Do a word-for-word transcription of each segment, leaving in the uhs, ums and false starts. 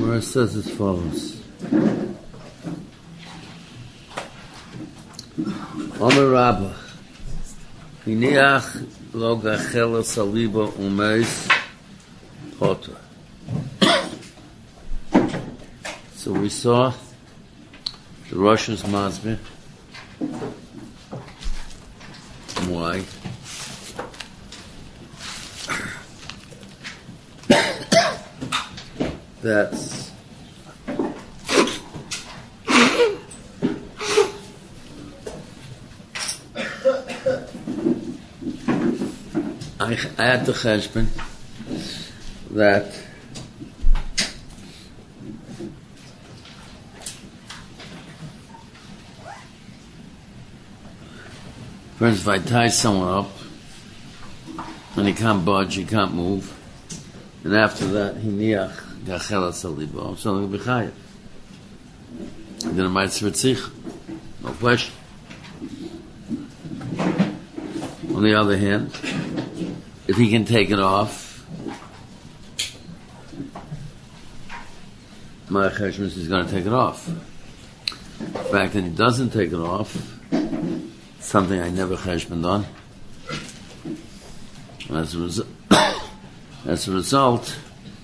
Gemara says as follows. Omer Rabba, Hiniach lo gachela saliba umeis potter. So we saw the Rosh's Masbeh. Why? That's I, I had the cheshbon that for instance, if I tie someone up and he can't budge, he can't move, and after that he niach gachela salibo, so he'll be chayav. And then it might sritzich, no question. On the other hand, if he can take it off, my cheshbon is going to take it off. The fact that he doesn't take it off, something I never cheshboned on. As a, resu- as a result,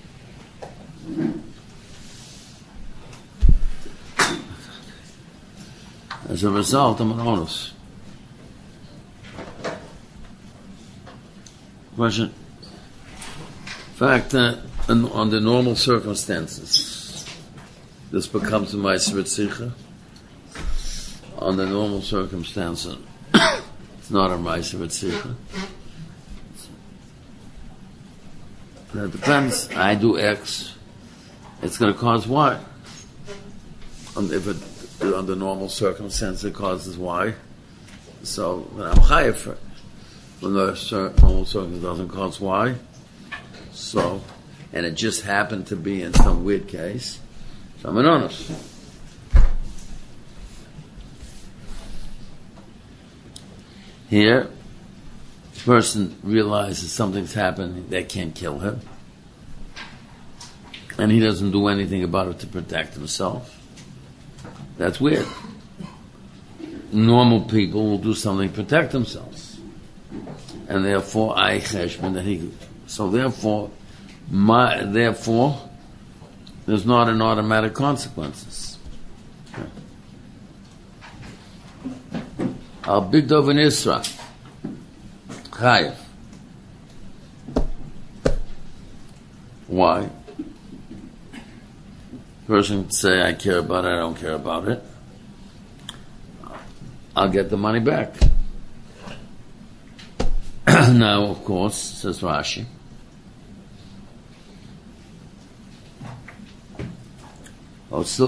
as a result, I'm an onus. Question. In fact, uh, under normal circumstances, this becomes a ma'aser ritzicha. Under normal circumstances, it's not a ma'aser ritzicha. It depends. I do X, it's going to cause Y. And if it under normal circumstances it causes Y, so then I'm chayav for it. When the normal circumstance doesn't cause Y, so, and it just happened to be in some weird case, so I'm an onus. Here, the person realizes something's happening, they can't kill him, and he doesn't do anything about it to protect himself. That's weird. Normal people will do something to protect themselves, and therefore I cheshbon that he. So therefore, my therefore, there's not an automatic consequences. Al bigdov in Isra, chayav. Why? Person can say, I care about it, I don't care about it. I'll get the money back. Now, of course, says Rashi, so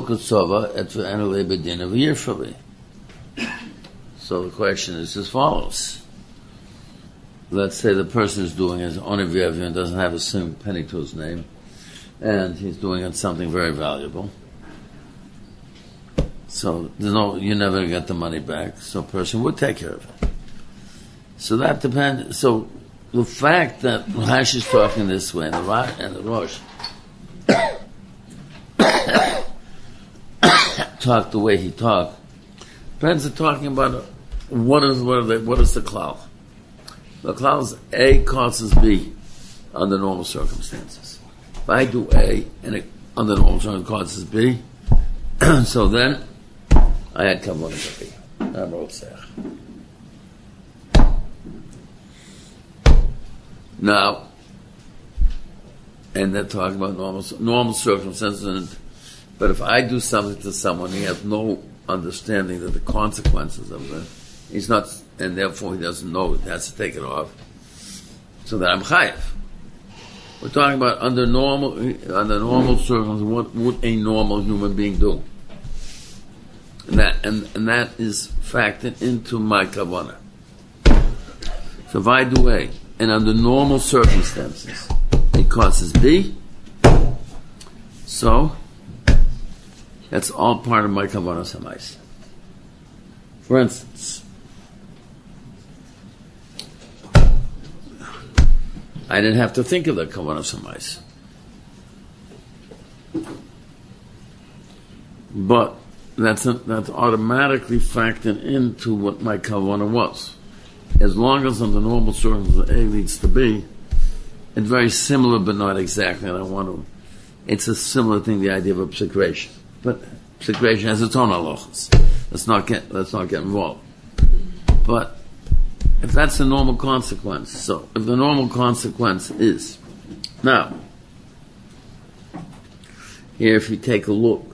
the question is as follows. Let's say the person is doing his own and doesn't have a single penny to his name, and he's doing it something very valuable. So there's no, you're never going to get the money back. So a person would take care of it. So that depends. So the fact that Rashi is talking this way and the Ra- and the Rosh talk the way he talked depends on talking about what is what, are they, what is the klal. The klal is A causes B under normal circumstances. If I do A and it, under normal circumstances causes B, so then I had kavanah to B. I'm rotzach. Now, and they're talking about normal normal circumstances, and, but if I do something to someone, he has no understanding of the consequences of it. He's not, and therefore he doesn't know he has to take it off. So that I'm chayav. We're talking about under normal under normal circumstances, what would a normal human being do? And that and, and that is factored into my kavanah. So if I do A, and under normal circumstances it causes B, so that's all part of my kavanah samais. For instance, I didn't have to think of the kavanah samais. but that's a, that's automatically factored into what my kavanah was. As long as under normal circumstances A needs to B, it's very similar but not exactly. I don't want to. It's a similar thing, the idea of a psikration. But psikration has its own halachas. Let's not get let's not get involved. But if that's the normal consequence, so if the normal consequence is now here, if you take a look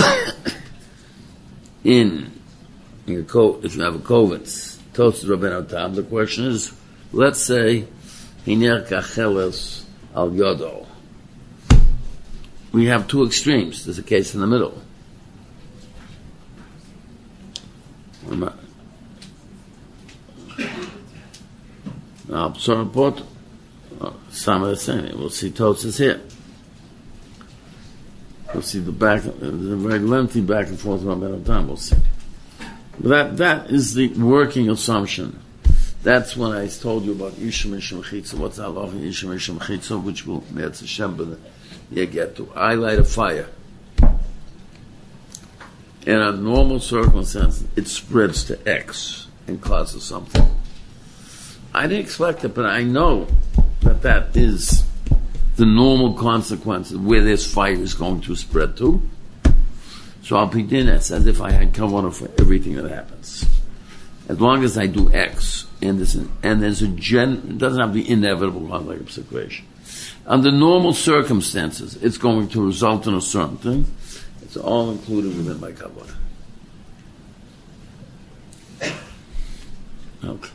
in your coat, if you have a kovitz, Tosas Rabbeinu Tam, the question is, let's say hiner kacheles al yodo. We have two extremes. There's a case in the middle. Now, so report some of the same. We'll see Tosas here. We'll see the back. There's a very lengthy back and forth around that time. We'll see. But that that is the working assumption. That's when I told you about Yisham Yisham Chitza. What's Allah Yisham Yisham Chitza, which will Me'etz Hashem, but you get to. I light a fire. In a normal circumstance, it spreads to X and causes something. I didn't expect it, but I know that that is the normal consequences where this fire is going to spread to. So I'll begin as if I had kavanah for everything that happens. As long as I do X, and there's, an, and there's a gen, it doesn't have the inevitable conflict of situation. Under normal circumstances, it's going to result in a certain thing. It's all included within my kavanah. Okay.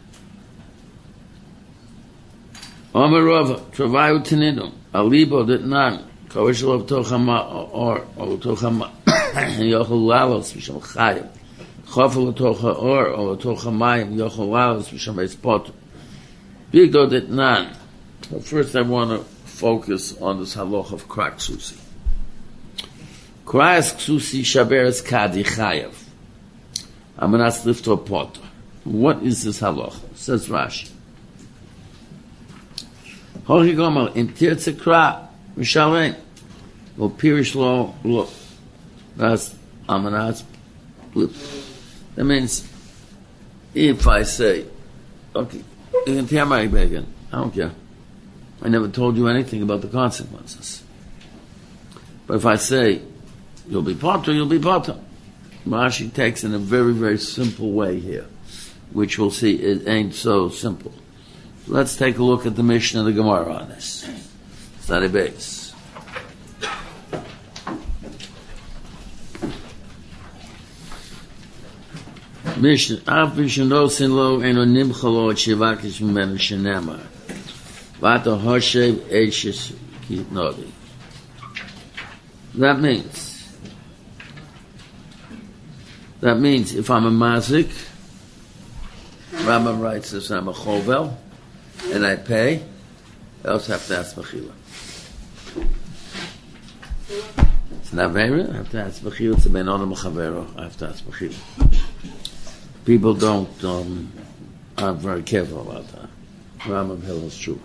Omer Rava, travayu tinidum, alibo dit nan, kavishal of tochama or or tochama yochel lalos b'shem chayim, chafel tocha or or tochamayim yochel lalos b'shem espot. Bigdo dit nan. First, I want to focus on this halach of krak susi. Krak susi shaberes kadi chayav. Amanas lifto pot. What is this halach? Says Rashi. Hochi Gomer, in Tirtze Kra, Mishalrein, Lo Pirish Lo, Lo, that's Amanaz, that means, if I say, okay, you can tear my bacon, I don't care. I never told you anything about the consequences. But if I say, you'll be potter, you'll be potter. Rashi takes in a very, very simple way here, which we'll see it ain't so simple. Let's take a look at the Mishnah and the Gemara on this. Study base. Mishnah. Av Mishnah sin lo eno nimchalo et shivakish mimenu shenema. Vata hoshev eishes kitnodi. That means, that means if I'm a mazik, Rambam writes this, I'm a chovel, and I pay, I also have to ask Mechila. It's not very, I have to ask Mechila. It's a ben Adam Chavero, I have to ask Mechila. People don't, um, aren't very careful about that. Rambam Hill is true.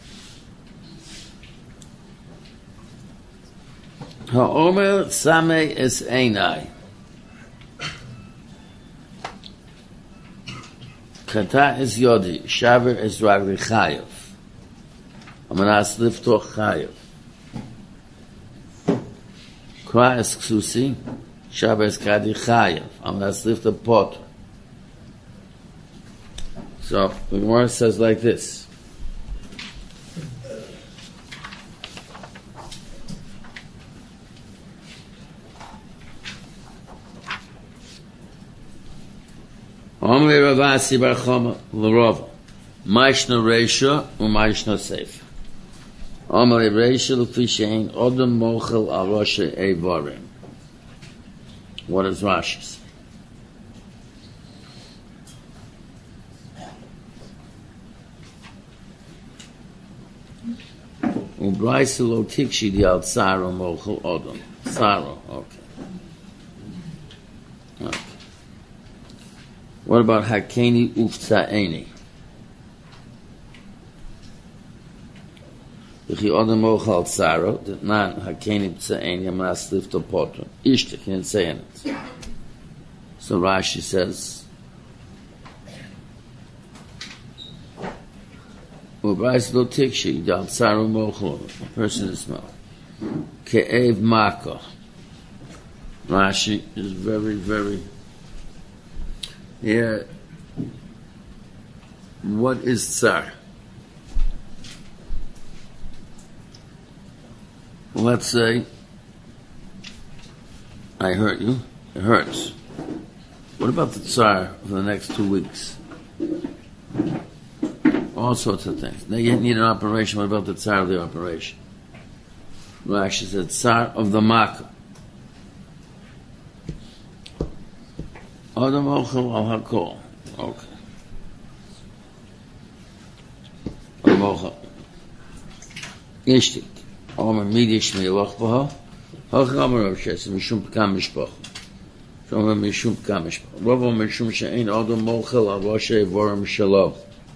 Ha'omer Sameh es Einai. Chata is Yodi, Shaver is Ragli Chayev. Amanas Lifto Chayev. Kra is Ksusi, Shaver is Kadi Chayev. Amanas Lifto Pot. So, the Gemara says like this. Omer Ravasi Bar Chama L'Rova Maishna Reisha U'Maishna Seif. Omer Reisha L'Fi Shein Odom Mochel Al Roshe Eivarim. What does Rashi say? U'Braisa Lo Tikshi Dial Tsaro Mochel Odom. Tsaro, okay. Okay. What about Hakeni Uftsa'eni? V'chi odem mochal tzaro, that nan hakenim tzayin yamas lifto potro. Ishtik, he didn't say it. So Rashi says, U'brais lo tikshi, dal tzaro mochal, a person is small. Ke'ev mako. Rashi is very, very, yeah, what is tsar? Let's say I hurt you, it hurts. What about the tsar for the next two weeks? All sorts of things. Now you need an operation. What about the tsar of the operation? Rashi said tsar of the makkah. Adam ochel al hakol. Okay. Adam ochel. Ishtik. Omer midish meilach baha. Hach omer Rav Sheshes mishum pekam mishpach. Omer mishum pekam mishpach. Rav omer mishum she'ein adam ochel al vashay vorim shelo.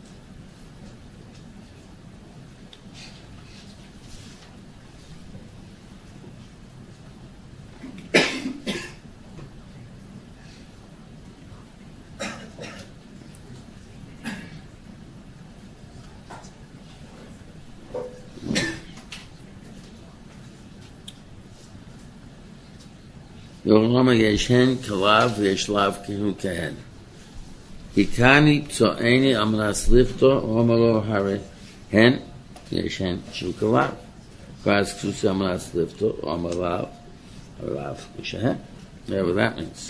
Yochama yeshen kalav v'yeshlav kehu kehen. Hikani tzo'eni amnas lifto omalo hare hen yeshen shu kalav. Kras ksusi amnas lifto omalav harav yeshehen. Whatever that means.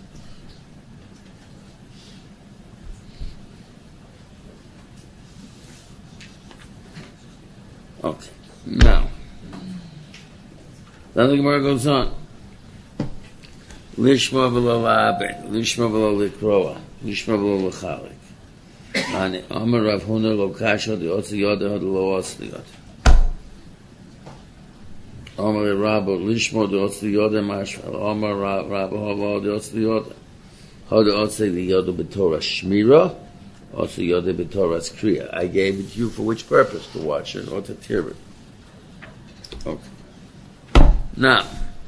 Okay. Now, then the Gemara goes on. Lishma v'lo la'abed, lishma v'lo likroa, lishma v'lo l'chalik. Ani Amar Rav Huna lo kasha di otzi yoda had lo otzi yoda. Amar Rabbo lishma di otzi yoda mashva. Amar Rabbo hava di otzi yoda. Had otzi di yoda b'torah shmira, otzi yoda b'torah kriya. I gave it to you for which purpose? To watch it or to tear it. Okay. Now,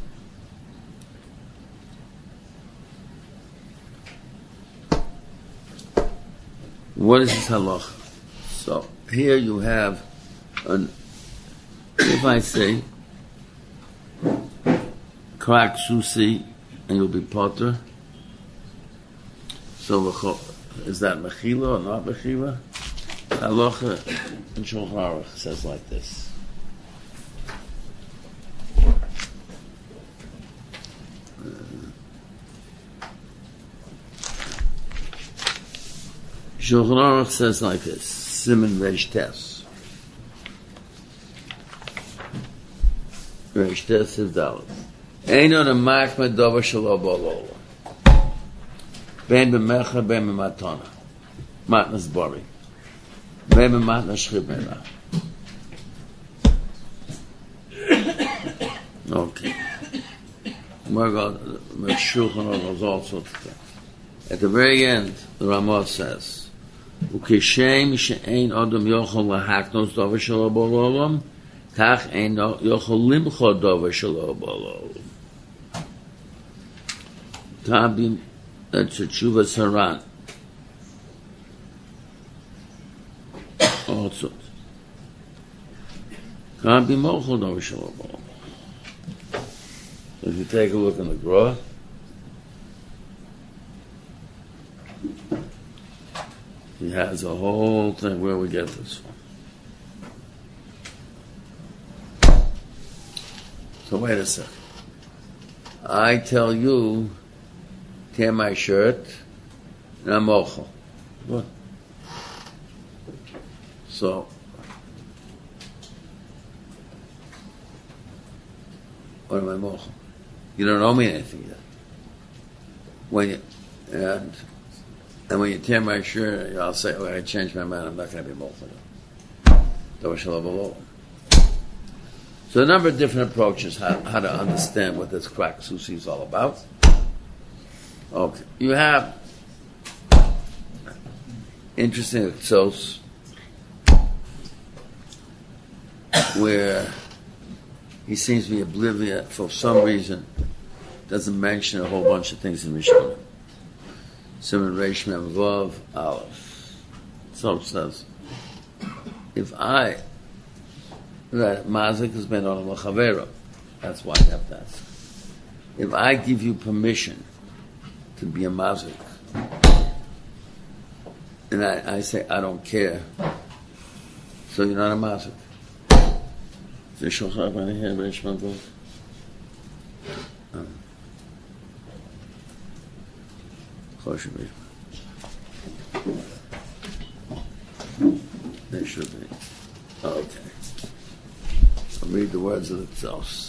what is this halacha? So here you have an, if I say crack susi and you'll be potter, so is that mechila or not mechila? Halacha in Shulchan Aruch says like this. Shulchan Aruch says like this, Siman Reish Tes. Reish Tes is Dalet. Eino nemak medova shelo bolola. Ben b'mecha, ben b'matana. Matnas bari. Ben b'matnas shchibena. Okay. My God, Shulchan Aruch is all sorts of things. At the very end, the Ramah says, וכשם שאין אדם יכול להקנות דבר שלו בעולם, כך אין יכול למחוא דבר שלו בעולם. Tabim, that's a tshuva saran. Also, can't be mochel דבר שלו בעולם. If you take a look in the Gra, he has a whole thing where we get this from. So wait a second. I tell you, tear my shirt, and I'm mochel. What? So, what am I mochel? You don't owe me anything yet. When you, and And when you tear my shirt, I'll say, oh, I changed my mind, I'm not going to be mochel. So a number of different approaches how, how to understand what this crack susi is all about. Okay. You have interesting exos. where he seems to be oblivious for some reason, doesn't mention a whole bunch of things in Rishonim. Simon Reish Mem Vav Aleph. So it says, if I, that Mazik is Ben Olam L'Chavero, that's why I have to ask. If I give you permission to be a Mazik, and I, I say, I don't care, so you're not a Mazik. Is there Shulchan Aruch here, Reish Mem Vav? There should be. Okay. I'll read the words of themselves.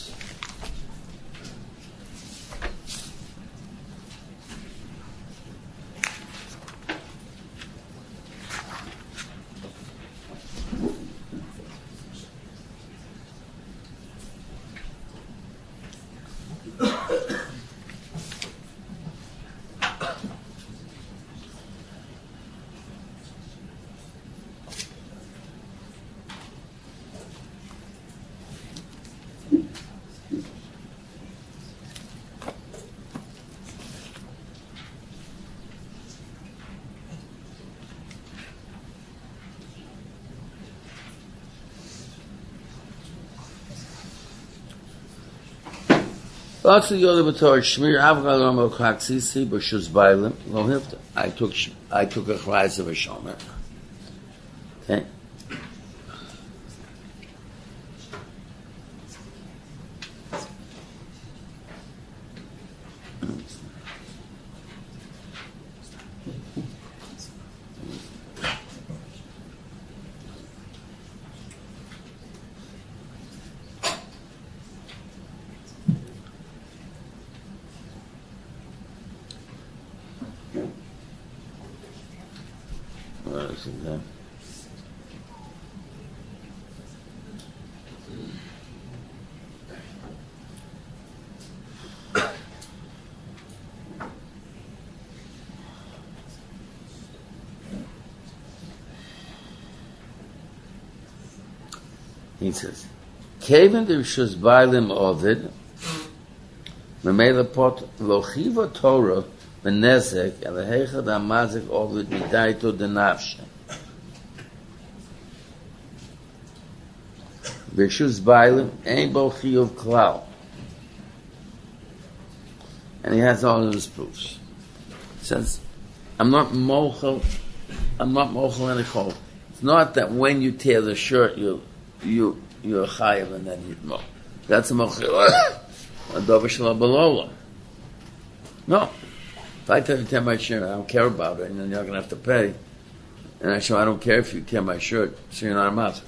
Lots of the other Bator Shmir Avgalom Okaksisi B'Shuz Bailim Lo Hifta. I took I took a chayes of a shomer. Okay. He says, Kevin the Rishus Bailim Ovid, Memela Pot Lochiva Torah, Benezek, and the Heichad Amazik Ovid Midaito Denavshe. Rishus Bailim, Ein Bo Chiyuv Klal. And he has all of his proofs. He says, I'm not mochel, I'm not mochel any chol. It's not that when you tear the shirt, you you you're chayiv and then you mo. That's a mochel. A dovish la below. No. If I tell you to tear my shirt, I don't care about it, and then you're going to have to pay. And I show I don't care if you tear my shirt, so you're not a mazik.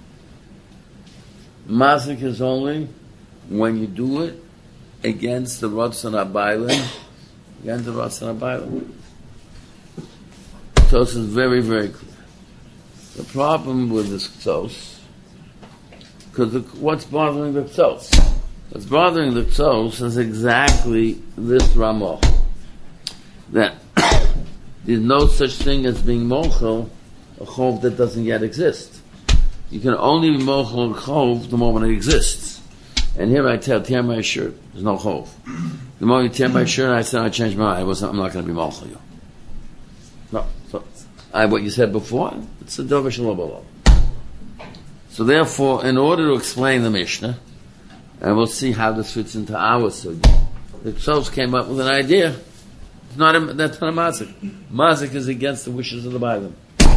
Mazik is only when you do it against the Ratzon HaBailim, against the Ratzon HaBailim. So this is very, very clear. The problem with this Ktos, because what's bothering the Ktos? What's bothering the Ktos is exactly this Ramah. That there's no such thing as being mochel, a chov that doesn't yet exist. You can only be mochel a chov the moment it exists. And here I tell, tear my shirt, there's no chov. The moment you tear my shirt, I said, I changed my mind, I wasn't, I'm not going to be mochel you. No. So, I, what you said before, it's a dovish lo. So therefore, in order to explain the Mishnah, and we'll see how this fits into our sugya, the Ksos came up with an idea. It's not a, that's not a mazik. Mazik is against the wishes of the Bible.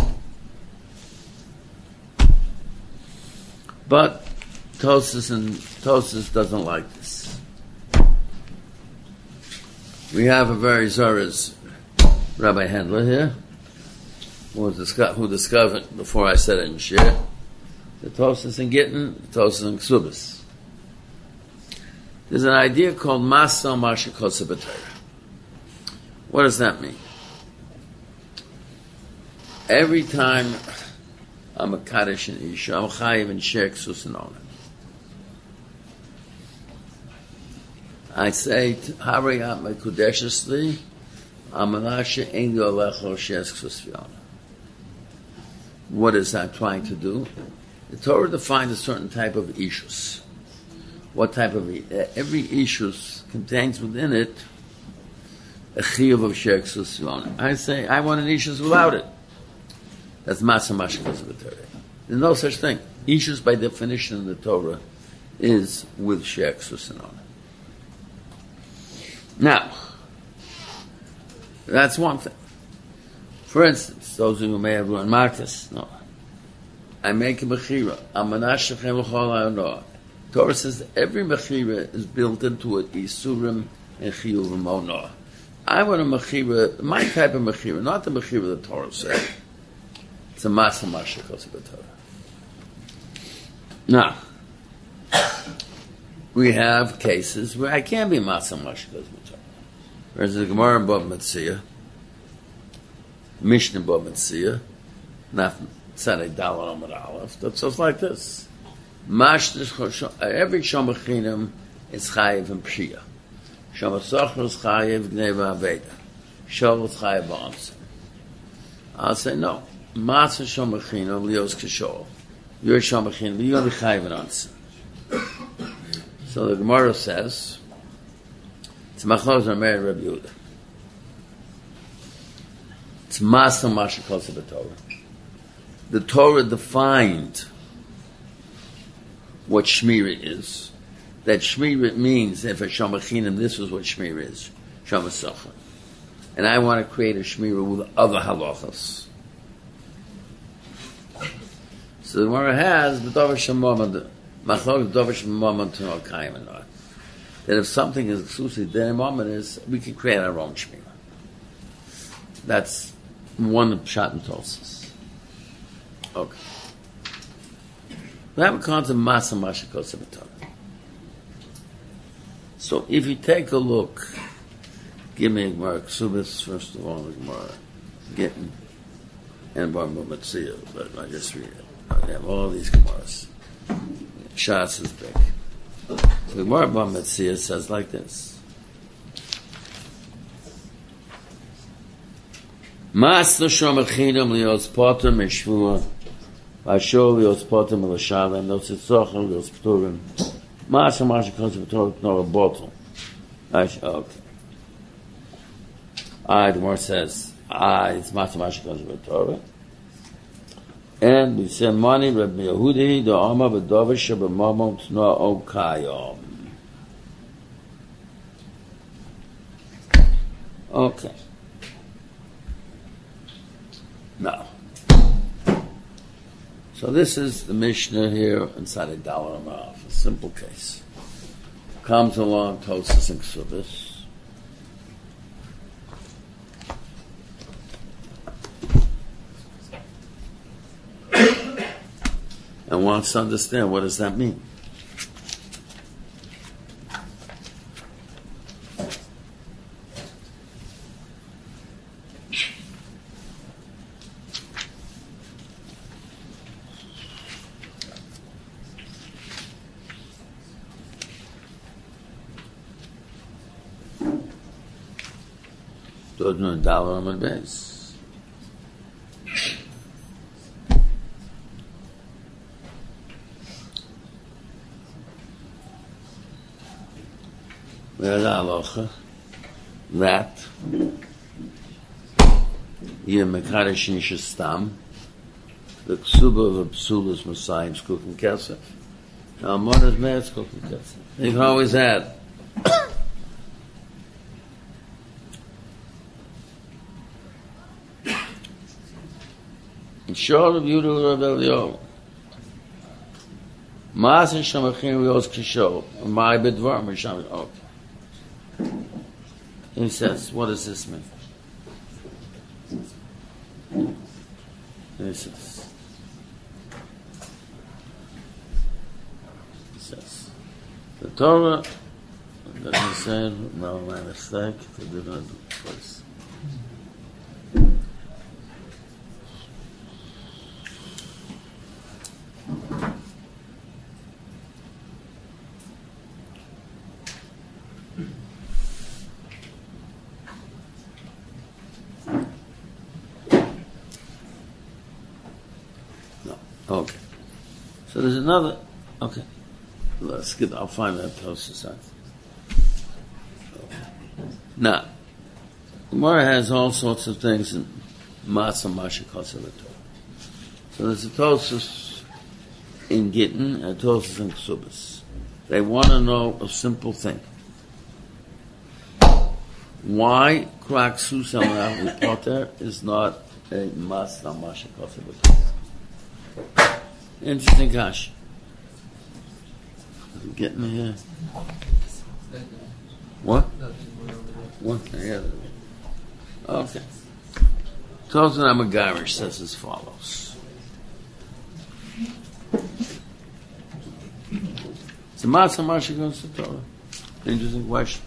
But Tosas and Tosas doesn't like this. We have a very Zoraz Rabbi Handler here, who, disco- who discovered before I said it in Shir, the Tosas and Gittin, the Tosas and Ksubis. There's an idea called Masa Masha Kosebatayra. What does that mean? Every time I'm a Kaddish in Isha, I'm Chayiv in Shek Susanona. I say, Hariyat Mekudeshesli, Amanasha Ein Yolecho Shesk Susfiona. What is that trying to do? The Torah defined a certain type of ishus. What type of uh, every ishus contains within it a chiyuv of sheksus. I say I want an ishus without it. That's masa mashkas of the Torah. There's no such thing. Ishus by definition in the Torah is with sheksus on it. Now, that's one thing. For instance, those of you who may have learned Marcus, no. I make a mechira. Amanashachem l'chol ha'onah. Torah says every mechira is built into it, isurim and chiyuvim onah. I want a mechira, my type of mechira, not the mechira the Torah said. It's a masa mashakos of the Torah. Now, we have cases where I can't be masa mashakos of the Torah. There's the Gemara in Bava Metzia, Mishnah Bava Metzia, not Tzadei Daled Amud Aleph. That's just like this. Every Shomachinim is chayiv and pshia. Shomasachar is chayiv gneva aveda. Shol is chayiv b'onsen. I'll say no. Masa Shomachinim lios kishol. You're Shomachinim, but you're going to be chayiv and onsen. So the Gemara says, it's machlos and Mary Rabbi Yehuda. It's masa mashakos of the Torah. The Torah defined what Shmira is. That Shmira means, if a Shomachinim, this is what Shmira is. Shomasachar. And I want to create a Shmira with other halachas. So the Gemara has, the Dover Shemomad, Machlok Dover Shemomad to know Kaim and not. That if something is exclusive, then moment is, we can create our own Shmira. That's one Pshat and Tosas. Okay. We have a concept of Masa Mashakos of Torah. So if you take a look, give me a Gemara, Ksubis, first of all, the Gemara, getting, and Bar Metzia, but I just read it. I have all these Gemaras. Shas is big. So the Gemara Bar Metzia says like this. Master Shomachinam lios potter meshvua v'ashol lios potter melashalem nositzochel lios pturim Master Mashakos of Torah nor a bottle. Okay. I the Gemara says I it's Master Mashakos of Torah. And we say money Rabbi Yehudi the Amma v'Dover shebamamon tno okayom. Okay. Now, so this is the Mishnah here inside a dollar amount. A simple case. Comes along Tosas and Ksubis. And wants to understand what does that mean. No dollar on my base. Where's halacha? That you mekadosh nishastam. The ksuba of a psul is Messiah's cooking kesef. Now one is man's cooking kesef. They've always had. Shor of Yudel Rav Eliyahu. Mas and Shomachin Rios Kishol. My bedvar Misham. Okay. He says, what does this mean? He says, he says, the Torah doesn't say, no, my mistake, they did not do this. So there's another. Okay, let's get. I'll find that Tosafos. Now, Gemara has all sorts of things in Matzah Masha Kosev. So there's a Tosafos in Gittin and a Tosafos in Ksubas. They want to know a simple thing. Why Krak Susam with Potter is not a Matzah Masha Kosev. Interesting kash. Getting here. What? What? Yeah. Okay. Tosin Amagarish says as follows. It's a Matzah Masha Kosev Torah. Interesting question.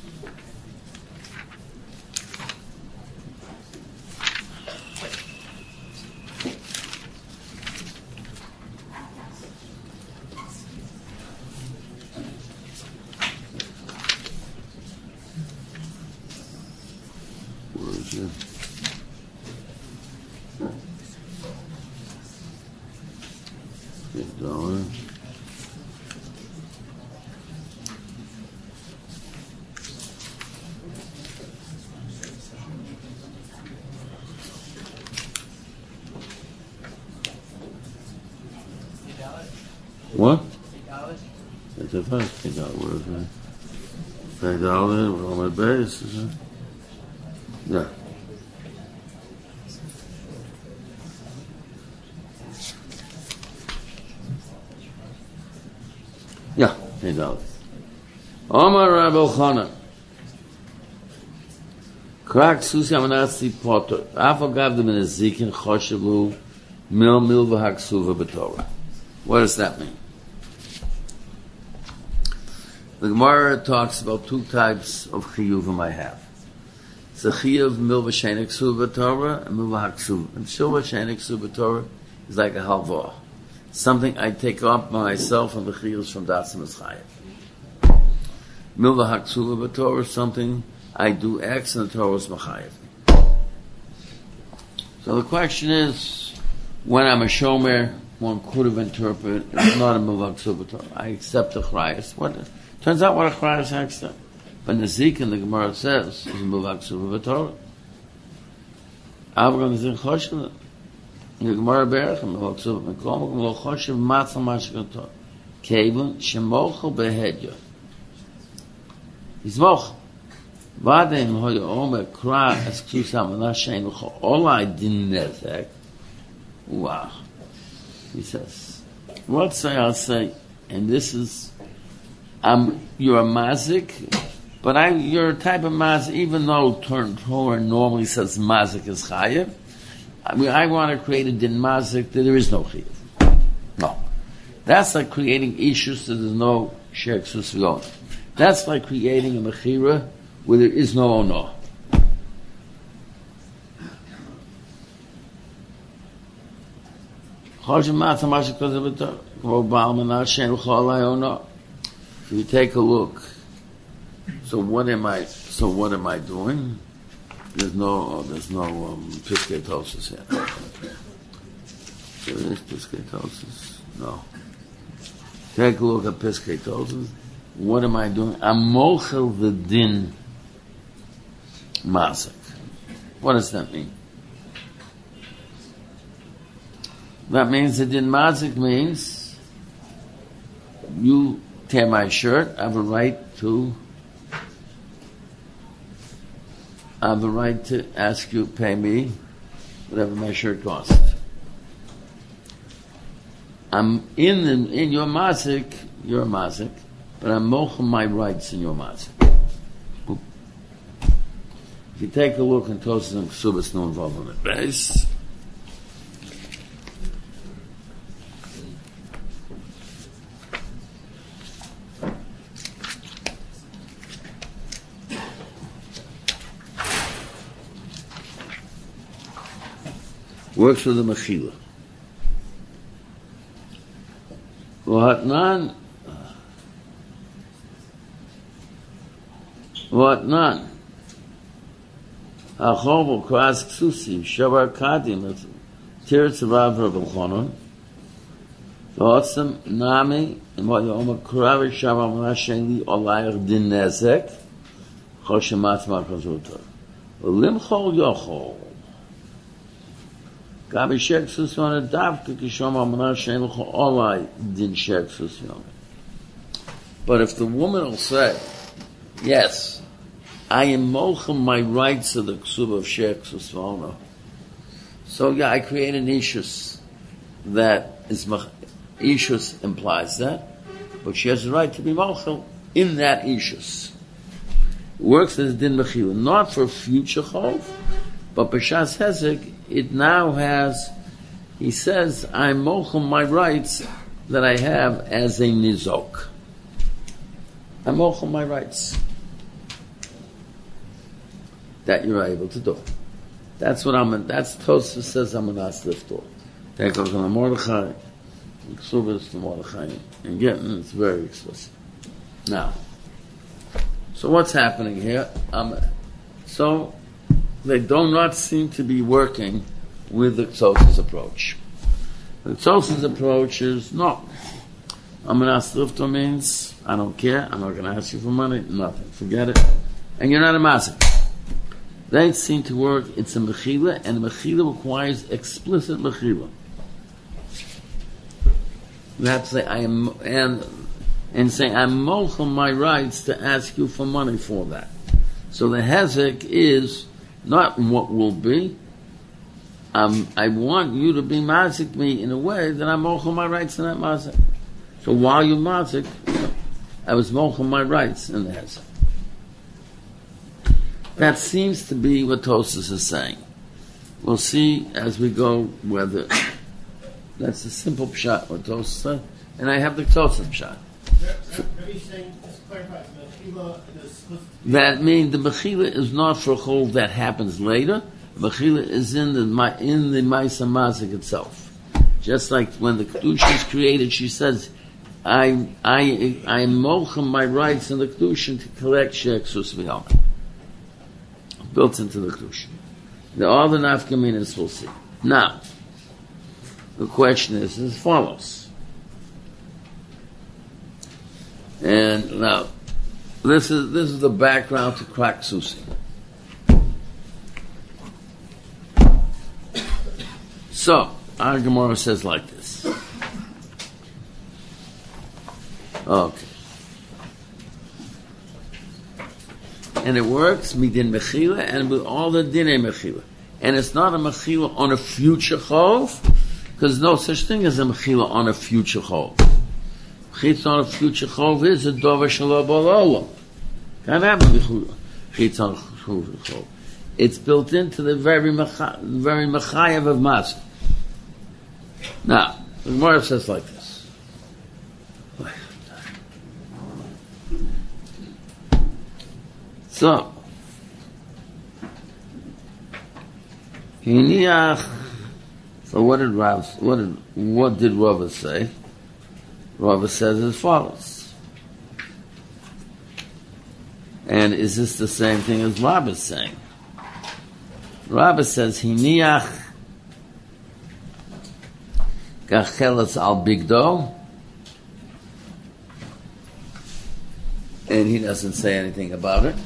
What? It's a first thing out word, right? Pay dollar, we're on my base, is it? Yeah. Yeah, pay dollar. Omar Rabbi Chana. Krak Susi Amanatzi Potter. Afagav the Menezikin Choshevu Mil Mil V'Haksuva B'Torah. What does that mean? The Gemara talks about two types of chiyuvim I have. It's a chiyuv mil v'shenik suva Torah and mil v'haksuv. And silva shenik suva Torah is like a halvah. Something I take up by myself and the chiyuvs from Dasim Eschayev. Mil v'haksuva Torah is something I do X and the Torah is Machayev. So the question is, when I'm a shomer, one could have interpreted, it's not a mil v'haksuva Torah. I accept the chrayas. What? Turns out what a chrayas has to. But Nezik in the Gemara says, is a mil v'haksuva Torah. Avram is in Choshev. In the Gemara Berach, mil v'haksuva Mekom, mil Choshev Matzah Masha Torah. Kevin shemochel behedya. He's mochel. Vadem hoya omer kra es kusam nashein l'cho olai din nezek. Wow. He says, what say I'll say, and this is, um, you're a mazik, but I, you're a type of mazik, even though Torah normally says mazik is chayiv. I mean, I want to create a din mazik that there is no chayiv. No. That's like creating issues that there's no shek susvion. That's like creating a mechira where there is no ono. If you take a look, so what am I? So what am I doing? There's no, oh, there's no um, pisketosis here. So there's pisketosis. No. Take a look at pisketosis. What am I doing? I'm mochel the din mazik. What does that mean? That means the din mazik means you tear my shirt, I have a right to I have a right to ask you to pay me whatever my shirt costs. I'm in the, in your mazik, you're a mazik, but I'm mochel my rights in your mazik. If you take a look in Tosas and Ksubas, no involvement base. Works with the mechila. V'hatnan, v'hatnan, ha'chol v'kras ksusim, shavar kadim, tiritz of Rav Rabbi Chonon. V'otzem nami and what you omer kuravi shavam nasheni olayach din nezek choshemat makazuta. Limchol yochol. Gabi shek susyona davke kishom amana shen l'chol olay din shek susyona. But if the woman will say, yes, I am mochem my rights of the ksuba of shek susyona. So yeah, I create an ishus that is ishus implies that, but she has the right to be mochem in that ishus. It works as din mechila, not for future chov, but b'shas hezek, it now has, he says, I'm mochem my rights that I have as a nizok. I'm mochem my rights that you're able to do. That's what I'm, that's Tosfos says I'm an asliftor. Take a look on the Mordechai, Ksubas to Mordechai, and getting it's very explicit. Now, so what's happening here? Um, so, they do not seem to be working with the Ksos's approach. The Ksos's approach is, no, I'm an asliftor means, I don't care, I'm not going to ask you for money, nothing, forget it. And you're not a mazik. They seem to work, it's a mechila, and a mechila requires explicit mechila. You have to say, I am, and, and say, I'm mochem my rights to ask you for money for that. So the hezek is not what will be. Um, I want you to be mazik me in a way that I'm mochem my rights in that mazik. So while you're mazik, I was mochem my rights in the hezek. That seems to be what Tosfos is saying. We'll see as we go whether that's a simple pshat what Tosfos said, and I have the Tosfos pshat. That means the mechila is not for a chol that happens later. Mechila is in the in the Maisa Mazik itself. Just like when the kedusha is created, she says, "I I I mochem my rights in the kedusha to collect sheksus v'yom." Built into the kedusha. The all the nafkaminas we'll see. Now, the question is as follows. And now, this is this is the background to Krak Susi. So, our Gemara says like this. Okay. And it works midin mechila and with all the dinei mechila. And it's not a mechila on a future chov, because no such thing as a mechila on a future chov. Chitz on a future chov is a dover shalom b'olam. Can't have a chitz on a future chov. It's built into the very mecha, very mechayev of mas. Now, the Gemara says like this. So, Hiniach. So what did Rav? What did what did Rava say? Rava says as follows. And is this the same thing as Rava is saying? Rava says Hiniach Gachelas al Bigdo, and he doesn't say anything about it.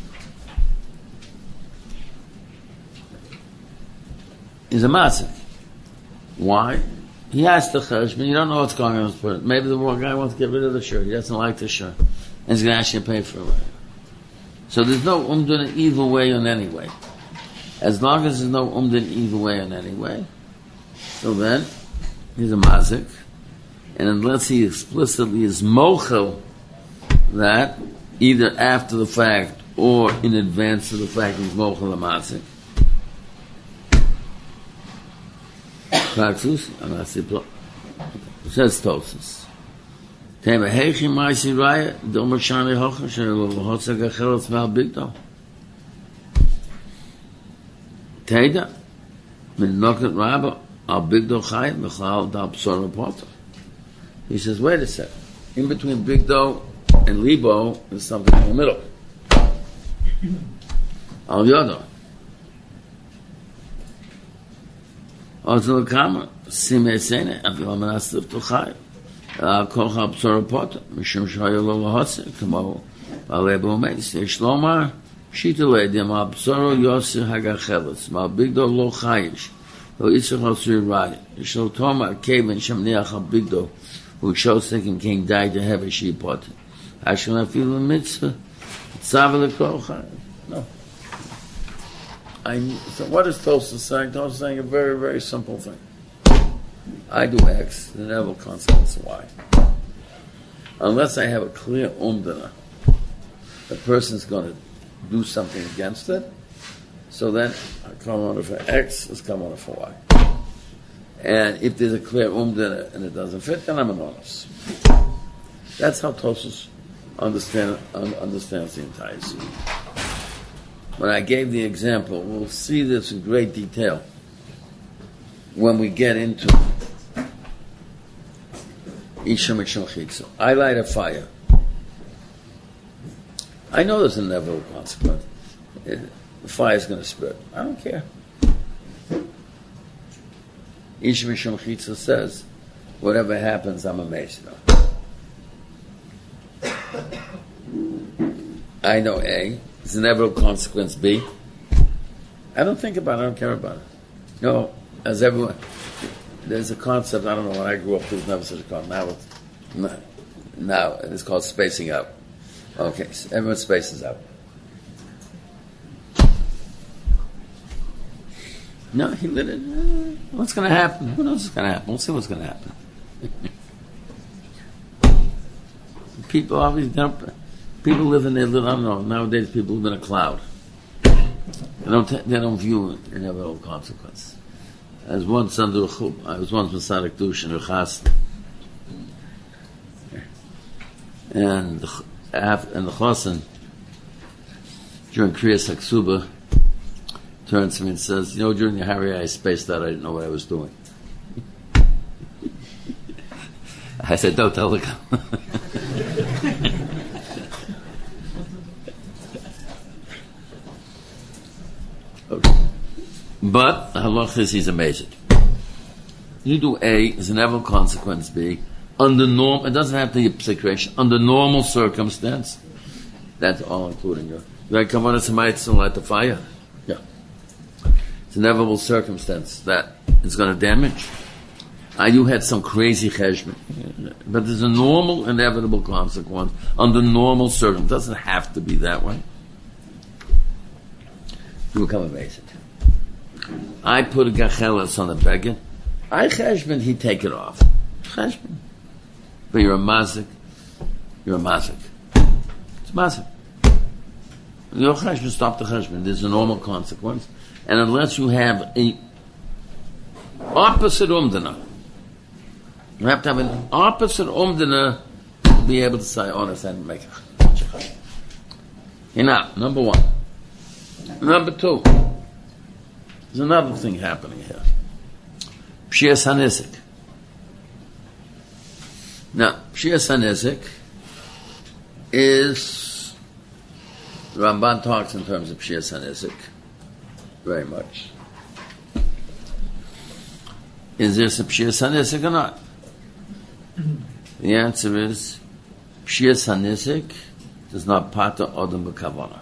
Is a masik. Why? He asked the cheshbon, you don't know what's going on with the maybe the guy wants to get rid of the shirt, he doesn't like the shirt, and he's going to ask you to pay for it. So there's no umdun either way on any way. As long as there's no umdun either way on any way, so then he's a mazik, and unless he explicitly is mochel that, either after the fact or in advance of the fact he's mochel a mazik, Praxis, and I say, says Tosfos. Tema heichi ma'isi raya, domer shani hocha, shelo v'hotzeg acheretz ma'al bigdal. Teda, min noket rabba, al bigdal chayim, v'chal dal psor v'potter. He says, wait a second. In between bigdal and libo is something in the middle. Al yodo. Also, סימי סיינה, אפילו מנסף תוחי. כל חבצור פוטר, משום שהיה לו להוצר, כמו בעלי באומייס. יש לומר, שיטה לידים, הבצורו יוסר הגחלס, מהביגדו לא חייש, לא יצר חסרי ראי. יש לו תומר, כיוון שמניח הביגדו, הוא שוסק אם כן די דהבה שהיא פוטר. אשר אפילו מצווה, צווה לכל חי. No. I, so what is Tosa saying? Tosa is saying a very, very simple thing. I do X, the inevitable consequence of Y. Unless I have a clear umdana, the person's going to do something against it, so then I come on for X, let's come on for Y. And if there's a clear umdana and it doesn't fit, then I'm anonymous. That's how Tosus understand, un, understands the entire scene. When I gave the example, we'll see this in great detail when we get into Isham Chitza. I light a fire. I know there's an inevitable consequence. It, the fire is going to spread. I don't care. Isham Chitza says, whatever happens, I'm amazed. I know A. There's an inevitable consequence B. I don't think about it. I don't care about it. No, as everyone, there's a concept. I don't know when I grew up. There was never such a concept. Now, it's, now it's called spacing out. Okay, so everyone spaces out. No, he lit it. Uh, what's going to happen? Who knows what's going to happen? We'll see what's going to happen. People obviously don't. People live in their little, I don't know, nowadays people live in a cloud. They don't, t- they don't view inevitable consequence. I was once under a chup, I was once Masarik Dush in Rechas. And the, and the Chosin, during Kriyas HaKsuba, turns to me and says, you know, during the Hari I spaced out, I didn't know what I was doing. I said, don't tell the guy. Okay. But halach is he's amazing. You do A is an inevitable consequence B. Under norm, it doesn't have to be a situation. Under normal circumstance, that's all including your. You come on as a might still light the fire. Yeah. It's an inevitable circumstance that is going to damage. I you had some crazy cheshbon, but there's a normal, inevitable consequence under normal circumstances. It doesn't have to be that way. You become amazing. I put a gachelas on the beggar. I cheshbon, he take it off. Cheshbon. But you're a mazik. You're a mazik. It's mazik. Your cheshbon, stop the cheshbon. There's a normal consequence. And unless you have a opposite umdana, you have to have an opposite umdana to be able to say, honest and make it. You know, number one. Number two, there's another thing happening here. Pshiyas HaNizik. Now, Pshiyas HaNizik is, the Ramban talks in terms of Pshiyas HaNizik very much. Is this a Pshiyas HaNizik or not? The answer is, Pshiyas HaNizik does not pata odom b'kavana.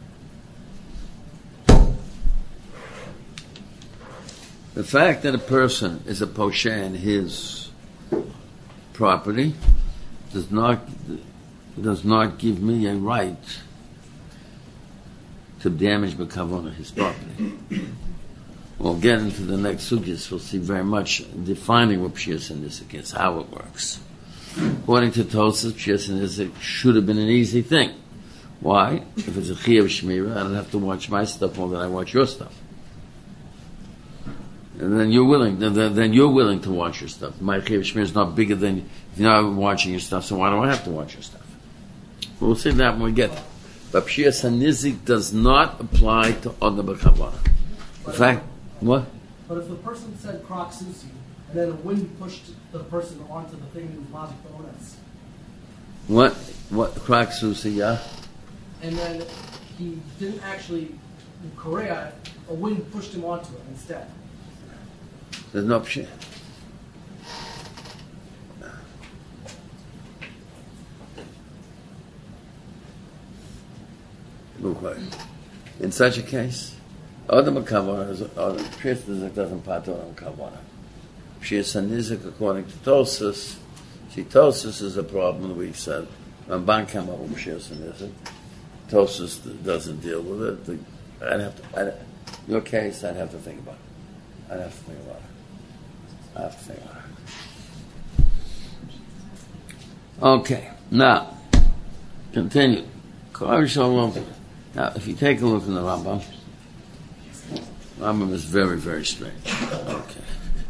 The fact that a person is a posher in his property does not does not give me a right to damage b'kavona his property. We'll get into the next sugis. We'll see very much defining what pshiyas HaNizik is, how it works. According to Tosas, pshiyas HaNizik should have been an easy thing. Why? If it's a chiyuv shmira, I don't have to watch my stuff more than I watch your stuff. And then you're willing, then, then you're willing to watch your stuff. My chiyuv shmir is not bigger than if you're not watching your stuff, so why do I have to watch your stuff? We'll see that when we get there. But pshiyas HaNizik does not apply to other b'kavana. In fact, what? But if the person said Krok Susi, and then a wind pushed the person onto the thing in Mazik Ones. What? What? Krok Susi, yeah? And then he didn't actually, in Korea, a wind pushed him onto it instead. There's no pshiyas. Okay. In such a case, Adam Kavana is Pshiyas Nizik doesn't pater Adam Kavana. Pshiyas Nizik, according to Tosfos, see, Tosfos is a problem we said. Ramban came up with Pshiyas Nizik. Tosfos doesn't deal with it. The, I'd have to. I'd, your case, I'd have to think about it. I'd have to think about it. I have to think about it. Okay, now continue. Now, if you take a look in the Rambam, Rambam is very, very strange. Okay.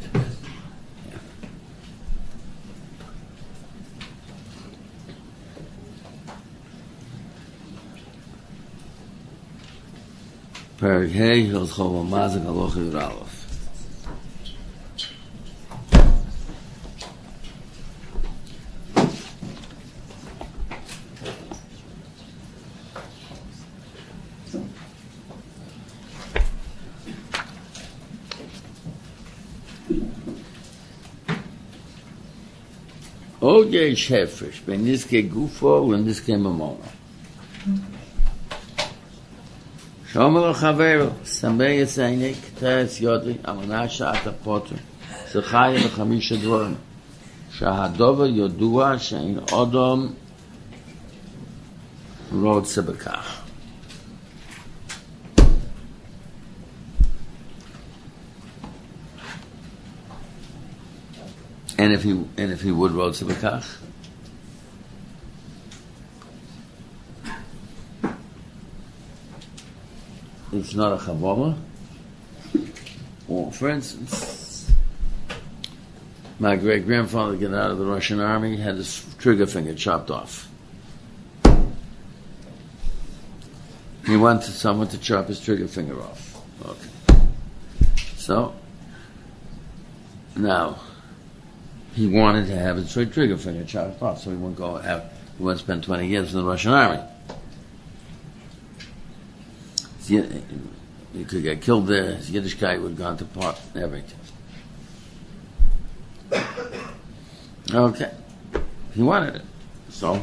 Perek Hey, Hilchot Mazik Halacha Yud Aleph. Oge Shefish, Ben Niske Gufo, and Niske Mamona. Shomer Chavero, Samei Yisainik, Teretz Yodi, Amanasha Atapotu, Zechaya B'chamisha Dvorim, Shahadova Yodua, Shein Odom, Rod Sebekach. And if he and if he would Rod Sebekach, it's not a Chavoma. Or, for instance, my great grandfather getting out of the Russian army had his trigger finger chopped off. He wanted someone to chop his trigger finger off. Okay. So now he wanted to have his trigger finger chopped off, so he wouldn't go have he wouldn't spend twenty years in the Russian army. You, you could get killed there. His Yiddish guy would have gone to pot and everything. Okay. He wanted it. So,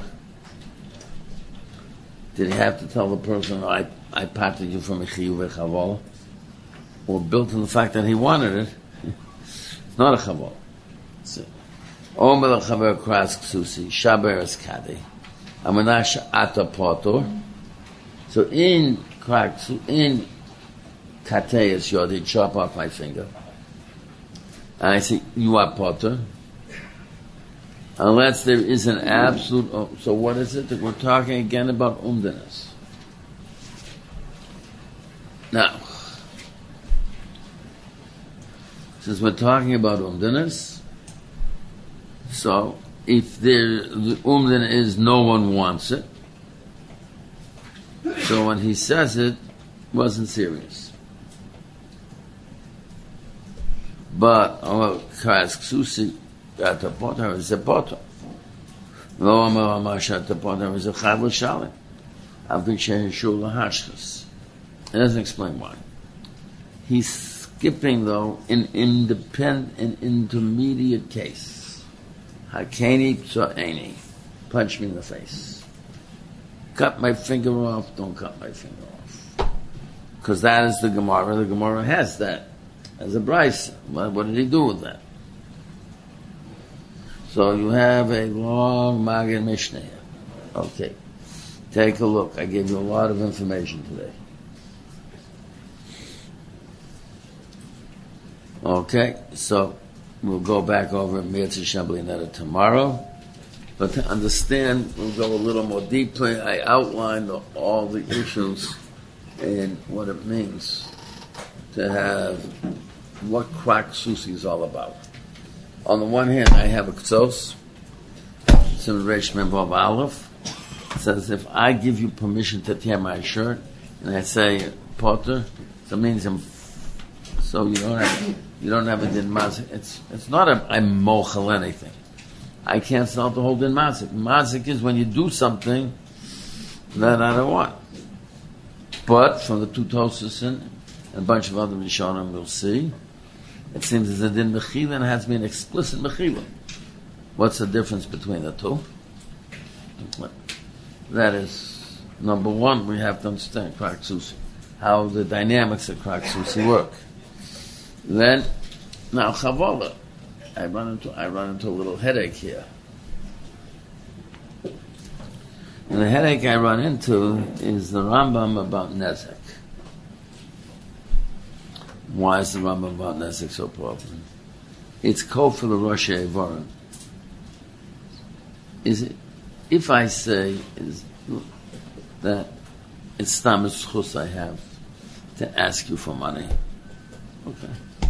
did he have to tell the person, I, I parted you from a chiyuv v'chavol? Or built on the fact that he wanted it? It's not a chavol. Omer l'chaver kras ksusi, shaber es kadi, amanash ata potor. So in Correct. So in Kateis Yodi, chop off my finger. And I say, you are potter. Unless there is an absolute, oh, so what is it? That we're talking again about umdinus. Now, since we're talking about umdinus, so if there, the umdin is no one wants it, so when he says it, wasn't serious. But oh, Kras Ksusi at the potter is a potter. Lo Amar Amash at the potter is a Chad L'Shalim. Avik Shul Lahashkas. It doesn't explain why. He's skipping though an independent, an intermediate case. Hakeni Pso'eni. Punch me in the face. Cut my finger off, don't cut my finger off. Because that is the Gemara. The Gemara has that as a brisa. What, what did he do with that? So you have a long Maggid Mishnah here. Okay. Take a look. I gave you a lot of information today. Okay, so we'll go back over Mirza Shamblinetta tomorrow. But to understand, we'll go a little more deeply. I outlined all the issues and what it means to have what Krak Susi is all about. On the one hand, I have a Ksos, Sim Reish Mem Vav Aleph. It says, if I give you permission to tear my shirt, and I say, Potter, so it means I'm, so you don't have, you don't have a din mazik. It's, it's not a, I'm mochel anything. I can't start the whole din mazik. Mazik is when you do something that I don't want. But from the two Tosfos and a bunch of other Rishonim we'll see, it seems as a din mechila and it has to be an explicit mechila. What's the difference between the two? That is Number one, we have to understand Kraksusi, how the dynamics of Kraksusi work. Then, now Chavola, I run into I run into a little headache here. And the headache I run into is the Rambam about Nezek. Why is the Rambam about Nezek so important? It's code for the Rosh Evarim. Is it? If I say is that it's Tamas Chus I have to ask you for money, okay.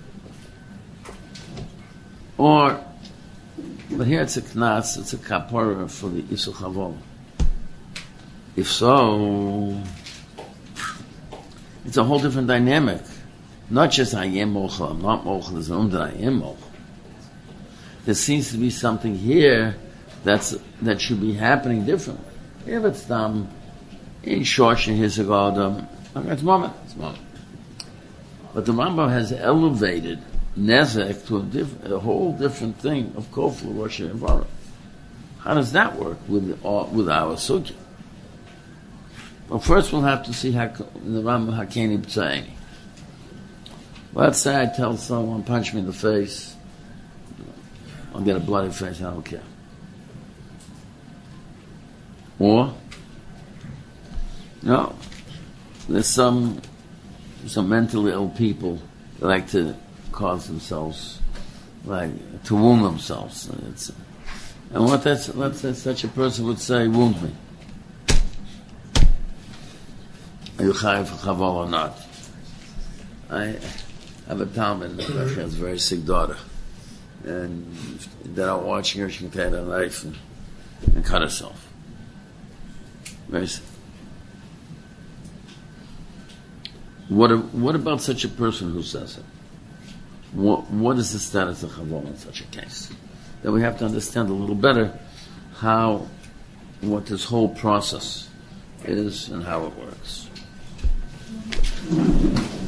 Or, but here it's a knas, it's a kapara for the Isul Chavol. If so, it's a whole different dynamic. Not just I am mochel, I'm not mochel, there's no that I am mochel. There seems to be something here that's that should be happening differently. If it's done in Shosh and his agadam, it's moment, it's moment. But the Rambam has elevated Nezek to a, diff- a whole different thing of Koflu, Rosh Hashanah. How does that work with uh, with our sugya? Well, first we'll have to see how the Rambam Hakeni B'Tzayini. Let's say I tell someone, punch me in the face, I'll get a bloody face, I don't care. Or, no, there's some some mentally ill people that like to cause themselves, like to wound themselves. It's, and what that's, what that such a person would say, wound me. Are you chayav for chaval or not? I have a Talmud that has a very sick daughter, and they're not watching her, she can take a knife and, and cut herself. Very sick. What, what about such a person who says it? What, what is the status of chaval in such a case? That we have to understand a little better how, what this whole process is and how it works.